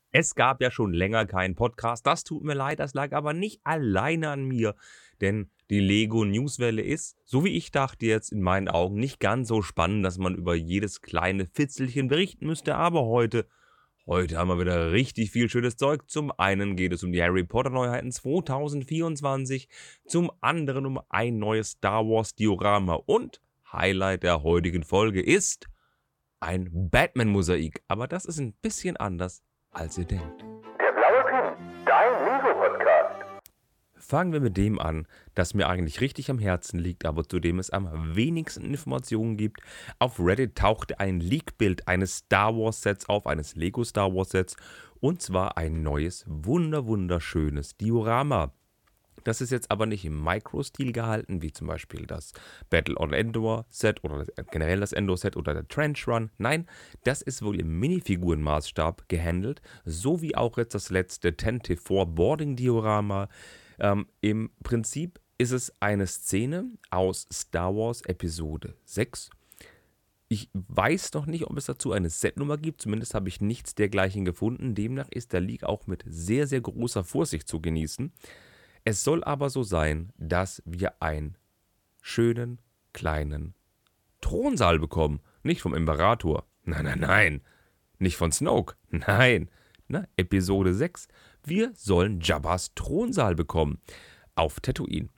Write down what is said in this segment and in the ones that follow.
Es gab ja schon länger keinen Podcast. Das tut mir leid, das lag aber nicht alleine an mir. Denn die Lego-Newswelle ist, so wie ich dachte, jetzt in meinen Augen nicht ganz so spannend, dass man über jedes kleine Fitzelchen berichten müsste. Aber heute haben wir wieder richtig viel schönes Zeug. Zum einen geht es um die Harry Potter Neuheiten 2024. Zum anderen um ein neues Star Wars Diorama. Und Highlight der heutigen Folge ist ein Batman-Mosaik. Aber das ist ein bisschen anders, als ihr denkt. Der blaue Pin, dein Lego-Podcast. Fangen wir mit dem an, das mir eigentlich richtig am Herzen liegt, aber zu dem es am wenigsten Informationen gibt. Auf Reddit tauchte ein Leak-Bild eines Star Wars-Sets auf, eines Lego Star Wars-Sets, und zwar ein neues, wunderschönes Diorama. Das ist jetzt aber nicht im Micro-Stil gehalten, wie zum Beispiel das Battle on Endor Set oder generell das Endor Set oder der Trench Run. Nein, das ist wohl im Minifigurenmaßstab gehandelt, so wie auch jetzt das letzte 10-4 Boarding Diorama. Im Prinzip ist es eine Szene aus Star Wars Episode 6. Ich weiß noch nicht, ob es dazu eine Setnummer gibt, zumindest habe ich nichts dergleichen gefunden. Demnach ist der Leak auch mit sehr großer Vorsicht zu genießen. Es soll aber so sein, dass wir einen schönen, kleinen Thronsaal bekommen. Nicht vom Imperator. Nein. Nicht von Snoke. Nein. Episode 6. Wir sollen Jabbas Thronsaal bekommen. Auf Tatooine.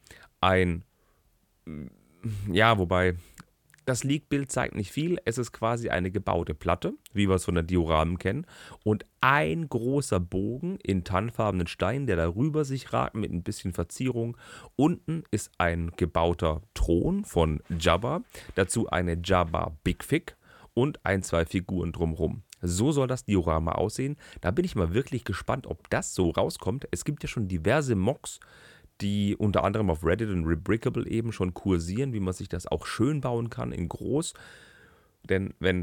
Wobei, das Leak-Bild zeigt nicht viel. Es ist quasi eine gebaute Platte, wie wir es von den Dioramen kennen. Und ein großer Bogen in tannfarbenen Stein, der darüber sich ragt mit ein bisschen Verzierung. Unten ist ein gebauter Thron von Jabba. Dazu eine Jabba Big Fig und 2 Figuren drumherum. So soll das Diorama aussehen. Da bin ich mal wirklich gespannt, ob das so rauskommt. Es gibt ja schon diverse Mocks, die unter anderem auf Reddit und Rebrickable eben schon kursieren, wie man sich das auch schön bauen kann in groß. Denn wenn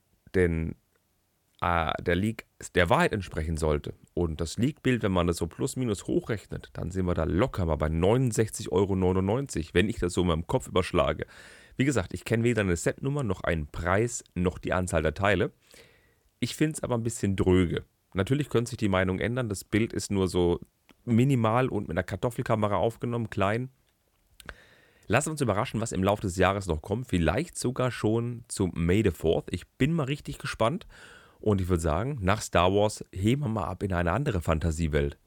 der Leak der Wahrheit entsprechen sollte und das Leak-Bild, wenn man das so plus minus hochrechnet, dann sind wir da locker mal bei 69,99 €, wenn ich das so in meinem Kopf überschlage. Wie gesagt, ich kenne weder eine Setnummer noch einen Preis noch die Anzahl der Teile. Ich finde es aber ein bisschen dröge. Natürlich könnte sich die Meinung ändern. Das Bild ist nur so minimal und mit einer Kartoffelkamera aufgenommen, klein. Lassen wir uns überraschen, was im Laufe des Jahres noch kommt. Vielleicht sogar schon zum May the 4th. Ich bin mal richtig gespannt. Und ich würde sagen, nach Star Wars heben wir mal ab in eine andere Fantasiewelt.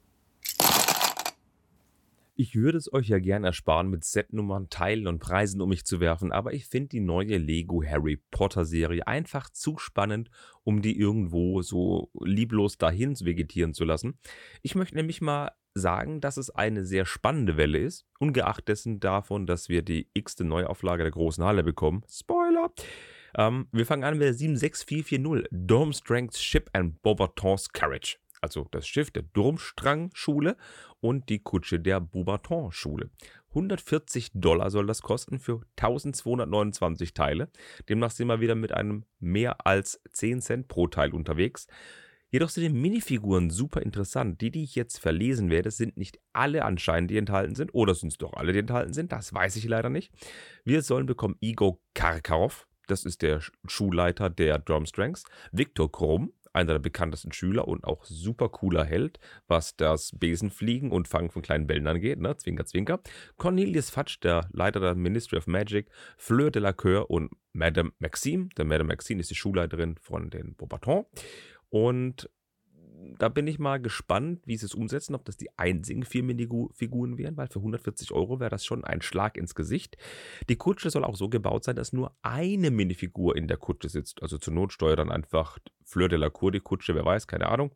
Ich würde es euch ja gern ersparen, mit Setnummern, Teilen und Preisen um mich zu werfen, aber ich finde die neue Lego Harry Potter Serie einfach zu spannend, um die irgendwo so lieblos dahin vegetieren zu lassen. Ich möchte nämlich mal sagen, dass es eine sehr spannende Welle ist, ungeachtet dessen davon, dass wir die x-te Neuauflage der großen Halle bekommen. Spoiler! Wir fangen an mit der 76440 Durmstrang's Ship and Beauxbatons Carriage. Also das Schiff der Durmstrang-Schule und die Kutsche der Beauxbaton-Schule. $140 soll das kosten für 1229 Teile. Demnach sind wir wieder mit einem mehr als 10 Cent pro Teil unterwegs. Jedoch sind die Minifiguren super interessant. Die ich jetzt verlesen werde, sind nicht alle anscheinend, die enthalten sind. Oder sind es doch alle, die enthalten sind? Das weiß ich leider nicht. Wir sollen bekommen Igor Karkaroff. Das ist der Schulleiter der Durmstrangs. Viktor Krumm, einer der bekanntesten Schüler und auch super cooler Held, was das Besenfliegen und Fangen von kleinen Bällen angeht, ne? Zwinker, zwinker. Cornelius Fudge, der Leiter der Ministry of Magic, Fleur de la Coeur und Madame Maxime. Der Madame Maxime ist die Schulleiterin von den Beauxbatons. Und da bin ich mal gespannt, wie sie es umsetzen, ob das die einzigen 4 Minifiguren wären, weil für 140 € wäre das schon ein Schlag ins Gesicht. Die Kutsche soll auch so gebaut sein, dass nur eine Minifigur in der Kutsche sitzt. Also zur Not steuert dann einfach Fleur de la Cour die Kutsche, wer weiß, keine Ahnung.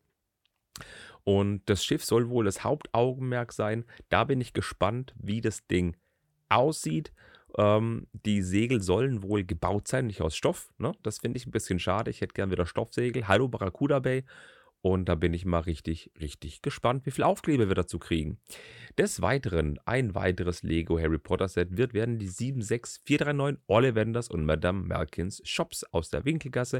Und das Schiff soll wohl das Hauptaugenmerk sein. Da bin ich gespannt, wie das Ding aussieht. Die Segel sollen wohl gebaut sein, nicht aus Stoff. Ne? Das finde ich ein bisschen schade. Ich hätte gern wieder Stoffsegel. Hallo Barracuda Bay. Und da bin ich mal richtig gespannt, wie viel Aufkleber wir dazu kriegen. Des Weiteren, ein weiteres Lego Harry Potter Set werden die 76439 Ollivanders und Madame Malkins Shops aus der Winkelgasse.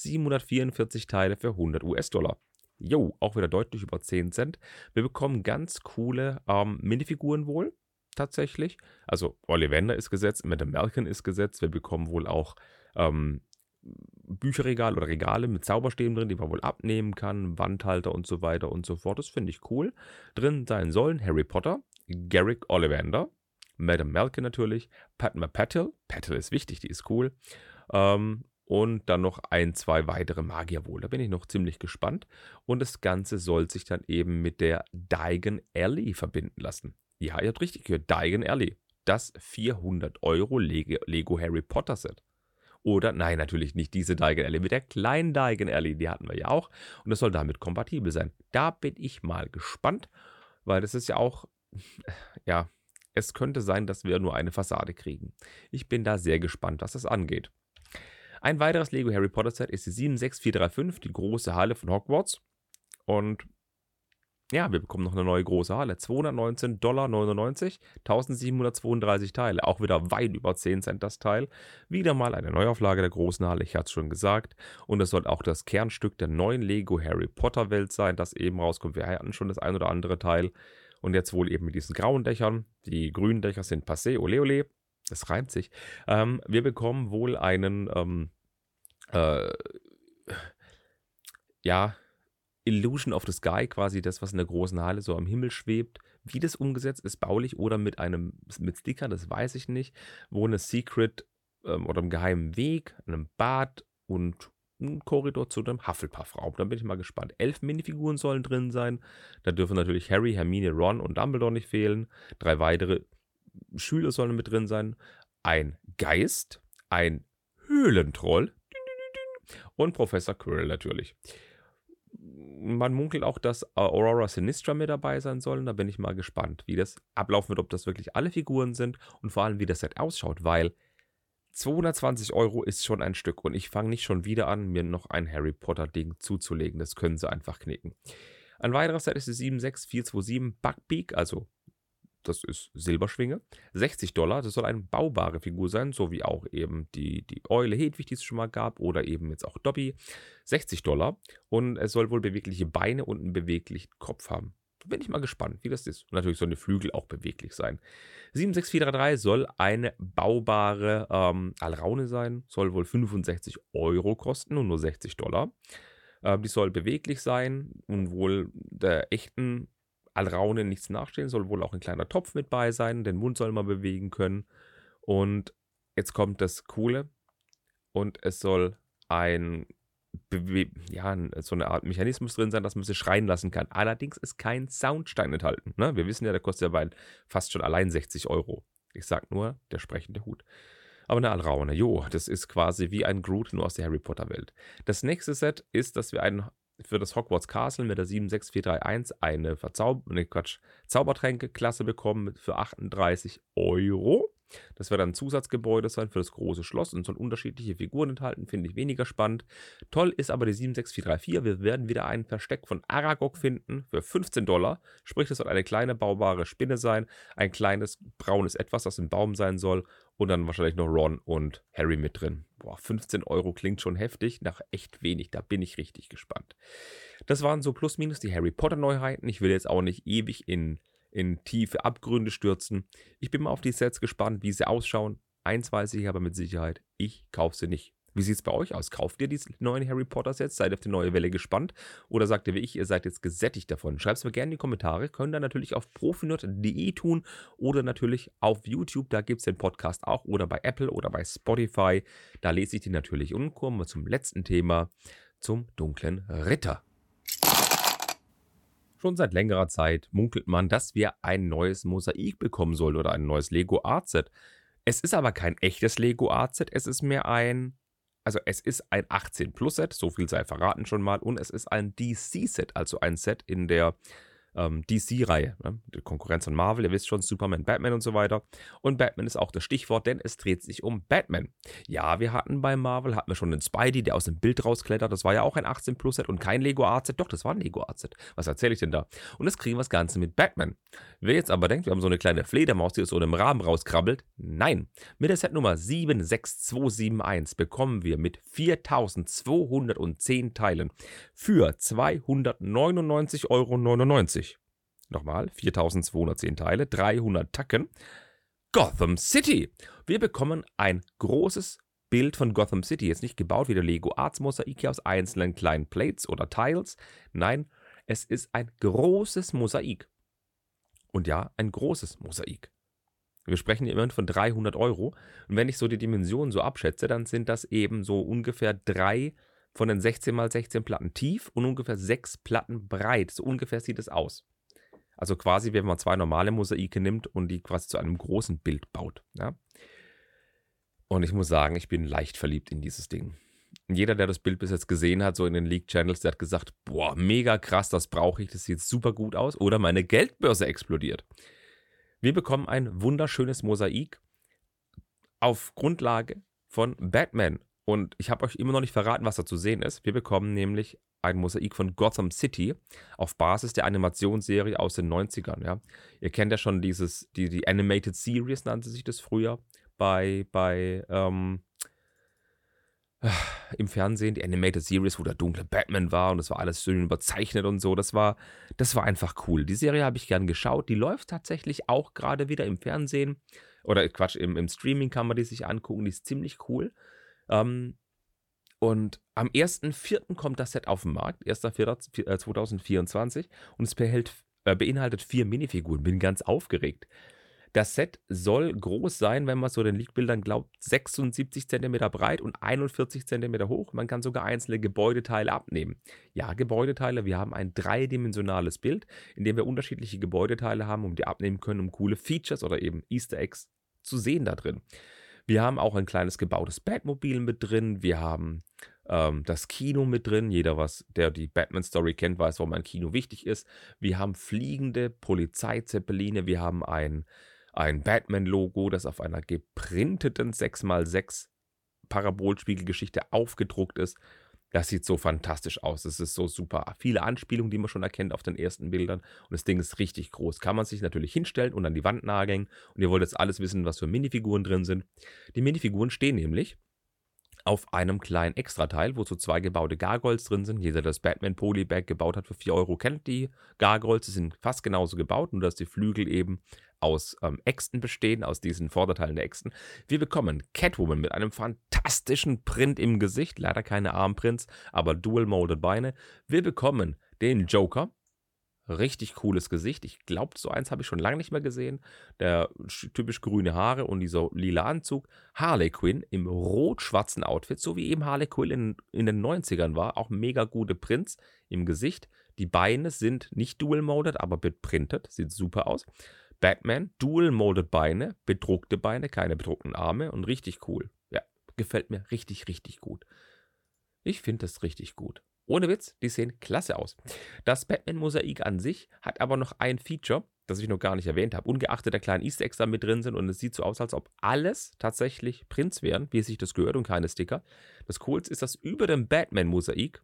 744 Teile für $100. Jo, auch wieder deutlich über 10 Cent. Wir bekommen ganz coole Minifiguren wohl, tatsächlich. Also Ollivander ist gesetzt, Madame Malkin ist gesetzt. Wir bekommen wohl auch Bücherregal oder Regale mit Zauberstäben drin, die man wohl abnehmen kann, Wandhalter und so weiter und so fort. Das finde ich cool. Drin sein sollen Harry Potter, Garrick Ollivander, Madame Malkin natürlich, Padma Patil, Patil ist wichtig, die ist cool, und dann noch 2 weitere Magier wohl. Da bin ich noch ziemlich gespannt. Und das Ganze soll sich dann eben mit der Diagon Alley verbinden lassen. Ja, ihr habt richtig gehört, Diagon Alley. Das 400 € Lego Harry Potter Set. Oder, nein, natürlich nicht diese Diagon Alley, mit der kleinen Diagon Alley, die hatten wir ja auch. Und das soll damit kompatibel sein. Da bin ich mal gespannt, weil das ist ja auch, ja, es könnte sein, dass wir nur eine Fassade kriegen. Ich bin da sehr gespannt, was das angeht. Ein weiteres Lego Harry Potter Set ist die 76435, die große Halle von Hogwarts. Und ja, wir bekommen noch eine neue große Halle. $219,99, 1732 Teile. Auch wieder weit über 10 Cent das Teil. Wieder mal eine Neuauflage der großen Halle, ich hatte es schon gesagt. Und es soll auch das Kernstück der neuen Lego Harry Potter Welt sein, das eben rauskommt. Wir hatten schon das ein oder andere Teil. Und jetzt wohl eben mit diesen grauen Dächern. Die grünen Dächer sind passé, ole ole. Das reimt sich. Wir bekommen wohl einen, ja, Illusion of the Sky, quasi das, was in der großen Halle so am Himmel schwebt. Wie das umgesetzt ist, baulich oder mit Stickern, das weiß ich nicht. Wo eine Secret oder einem geheimen Weg, einem Bad und ein Korridor zu einem Hufflepuff-Raum. Da bin ich mal gespannt. 11 Minifiguren sollen drin sein. Da dürfen natürlich Harry, Hermine, Ron und Dumbledore nicht fehlen. 3 weitere Schüler sollen mit drin sein. Ein Geist, ein Höhlentroll und Professor Quirrell natürlich. Man munkelt auch, dass Aurora Sinistra mit dabei sein sollen. Da bin ich mal gespannt, wie das ablaufen wird, ob das wirklich alle Figuren sind und vor allem, wie das Set ausschaut, weil 220 € ist schon ein Stück und ich fange nicht schon wieder an, mir noch ein Harry Potter-Ding zuzulegen. Das können sie einfach knicken. Ein weiteres Set ist die 76427 Buckbeak, also das ist Silberschwinge. $60, das soll eine baubare Figur sein, so wie auch eben die Eule Hedwig, die es schon mal gab, oder eben jetzt auch Dobby. $60 und es soll wohl bewegliche Beine und einen beweglichen Kopf haben. Da bin ich mal gespannt, wie das ist. Und natürlich sollen die Flügel auch beweglich sein. 76433 soll eine baubare Alraune sein, soll wohl 65 € kosten und nur $60. Die soll beweglich sein und wohl der echten Alraune nichts nachstehen, soll wohl auch ein kleiner Topf mit bei sein, den Mund soll man bewegen können. Und jetzt kommt das Coole und es soll so eine Art Mechanismus drin sein, dass man sie schreien lassen kann. Allerdings ist kein Soundstein enthalten. Ne? Wir wissen ja, der kostet ja fast schon allein 60 €. Ich sag nur, der sprechende Hut. Aber eine Alraune, das ist quasi wie ein Groot, nur aus der Harry Potter Welt. Das nächste Set ist, dass wir für das Hogwarts Castle mit der 76431 eine Zaubertränke-Klasse bekommen für 38 €. Das wird ein Zusatzgebäude sein für das große Schloss und soll unterschiedliche Figuren enthalten, finde ich weniger spannend. Toll ist aber die 76434. Wir werden wieder ein Versteck von Aragog finden für $15. Sprich, das soll eine kleine baubare Spinne sein, ein kleines braunes Etwas, das im Baum sein soll und dann wahrscheinlich noch Ron und Harry mit drin. Boah, 15 € klingt schon heftig, nach echt wenig, da bin ich richtig gespannt. Das waren so plus minus die Harry Potter Neuheiten. Ich will jetzt auch nicht ewig in tiefe Abgründe stürzen. Ich bin mal auf die Sets gespannt, wie sie ausschauen. Eins weiß ich aber mit Sicherheit, ich kaufe sie nicht. Wie sieht es bei euch aus? Kauft ihr die neuen Harry Potter Sets? Seid ihr auf die neue Welle gespannt? Oder sagt ihr wie ich, ihr seid jetzt gesättigt davon? Schreibt es mir gerne in die Kommentare. Könnt ihr natürlich auf profinerd.de tun oder natürlich auf YouTube. Da gibt es den Podcast auch oder bei Apple oder bei Spotify. Da lese ich die natürlich. Und kommen wir zum letzten Thema, zum dunklen Ritter. Schon seit längerer Zeit munkelt man, dass wir ein neues Mosaik bekommen sollen oder ein neues Lego Art Set. Es ist aber kein echtes Lego Art Set, es ist ein 18+ Set, so viel sei verraten schon mal, und es ist ein DC Set, also ein Set in der DC-Reihe, ne? Die Konkurrenz von Marvel, ihr wisst schon, Superman, Batman und so weiter. Und Batman ist auch das Stichwort, denn es dreht sich um Batman. Ja, bei Marvel hatten wir schon einen Spidey, der aus dem Bild rausklettert. Das war ja auch ein 18+ Set und kein Lego Art Set. Doch, das war ein Lego Art Set. Was erzähle ich denn da? Und jetzt kriegen wir das Ganze mit Batman. Wer jetzt aber denkt, wir haben so eine kleine Fledermaus, die aus so einem Rahmen rauskrabbelt. Nein. Mit der Setnummer 76271 bekommen wir mit 4210 Teilen für 299,99 €. Nochmal, 4210 Teile, 300 Tacken. Gotham City. Wir bekommen ein großes Bild von Gotham City. Jetzt nicht gebaut wie der Lego Arts Mosaik hier aus einzelnen kleinen Plates oder Tiles. Nein, es ist ein großes Mosaik. Und ja, ein großes Mosaik. Wir sprechen hier immerhin von 300 €. Und wenn ich so die Dimensionen so abschätze, dann sind das eben so ungefähr 3 von den 16x16 Platten tief und ungefähr 6 Platten breit. So ungefähr sieht es aus. Also quasi, wenn man 2 normale Mosaike nimmt und die quasi zu einem großen Bild baut. Ja? Und ich muss sagen, ich bin leicht verliebt in dieses Ding. Und jeder, der das Bild bis jetzt gesehen hat, so in den Leak-Channels, der hat gesagt, boah, mega krass, das brauche ich, das sieht super gut aus. Oder meine Geldbörse explodiert. Wir bekommen ein wunderschönes Mosaik auf Grundlage von Batman. Und ich habe euch immer noch nicht verraten, was da zu sehen ist. Wir bekommen nämlich ein Mosaik von Gotham City auf Basis der Animationsserie aus den 90ern. Ja. Ihr kennt ja schon die Animated Series, nannte sich das früher, im Fernsehen, die Animated Series, wo der dunkle Batman war und das war alles schön überzeichnet und so. Das war einfach cool. Die Serie habe ich gern geschaut. Die läuft tatsächlich auch gerade wieder im Fernsehen. Oder Quatsch, im Streaming kann man die sich angucken. Die ist ziemlich cool. Und am 1.4. kommt das Set auf den Markt. 1.4.2024. Und es beinhaltet 4 Minifiguren. Bin ganz aufgeregt. Das Set soll groß sein, wenn man so den Leak-Bildern glaubt, 76 cm breit und 41 cm hoch. Man kann sogar einzelne Gebäudeteile abnehmen. Ja, Gebäudeteile, wir haben ein dreidimensionales Bild, in dem wir unterschiedliche Gebäudeteile haben, die abnehmen können, um coole Features oder eben Easter Eggs zu sehen da drin. Wir haben auch ein kleines gebautes Batmobil mit drin. Wir haben das Kino mit drin. Jeder, der die Batman-Story kennt, weiß, warum ein Kino wichtig ist. Wir haben fliegende Polizeizeppeline. Wir haben ein Batman-Logo, das auf einer geprinteten 6x6 Parabolspiegelgeschichte aufgedruckt ist. Das sieht so fantastisch aus. Das ist so super. Viele Anspielungen, die man schon erkennt auf den ersten Bildern. Und das Ding ist richtig groß. Kann man sich natürlich hinstellen und an die Wand nageln. Und ihr wollt jetzt alles wissen, was für Minifiguren drin sind. Die Minifiguren stehen nämlich auf einem kleinen Extrateil, wo so 2 gebaute Gargoyles drin sind. Jeder, der das Batman Polybag gebaut hat für 4 €, kennt die Gargoyles. Die sind fast genauso gebaut, nur dass die Flügel eben aus Äxten bestehen, aus diesen Vorderteilen der Äxten. Wir bekommen Catwoman mit einem fantastischen Print im Gesicht. Leider keine Armprints, aber Dual-Molded Beine. Wir bekommen den Joker. Richtig cooles Gesicht. Ich glaube, so eins habe ich schon lange nicht mehr gesehen. Der typisch grüne Haare und dieser lila Anzug. Harley Quinn im rot-schwarzen Outfit, so wie eben Harley Quinn in den 90ern war. Auch mega gute Prints im Gesicht. Die Beine sind nicht dual-molded, aber beprintet. Sieht super aus. Batman, dual-molded Beine, bedruckte Beine, keine bedruckten Arme und richtig cool. Ja, gefällt mir richtig, richtig gut. Ich finde das richtig gut. Ohne Witz, die sehen klasse aus. Das Batman-Mosaik an sich hat aber noch ein Feature, das ich noch gar nicht erwähnt habe. Ungeachtet der kleinen Easter Eggs da mit drin sind und es sieht so aus, als ob alles tatsächlich Prints wären, wie es sich das gehört und keine Sticker. Das Coolste ist, dass über dem Batman-Mosaik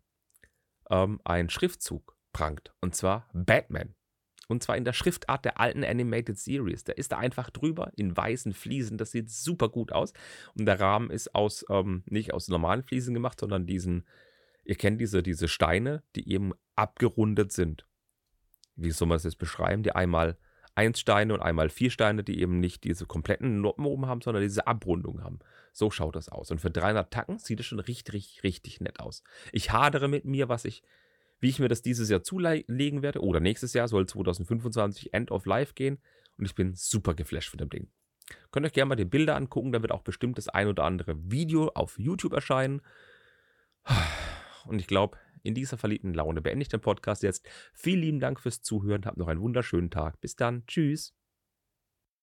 ein Schriftzug prangt. Und zwar Batman. Und zwar in der Schriftart der alten Animated Series. Der ist da einfach drüber in weißen Fliesen. Das sieht super gut aus. Und der Rahmen ist nicht aus normalen Fliesen gemacht, sondern ihr kennt diese Steine, die eben abgerundet sind. Wie soll man das jetzt beschreiben? Die einmal 1 Steine und einmal 4 Steine, die eben nicht diese kompletten Noppen oben haben, sondern diese Abrundung haben. So schaut das aus. Und für 300 Tacken sieht es schon richtig, richtig nett aus. Ich hadere mit mir, wie ich mir das dieses Jahr zulegen werde. Oder nächstes Jahr soll 2025 End of Life gehen. Und ich bin super geflasht von dem Ding. Könnt euch gerne mal die Bilder angucken. Da wird auch bestimmt das ein oder andere Video auf YouTube erscheinen. Und ich glaube, in dieser verliebten Laune beende ich den Podcast jetzt. Vielen lieben Dank fürs Zuhören. Habt noch einen wunderschönen Tag. Bis dann. Tschüss.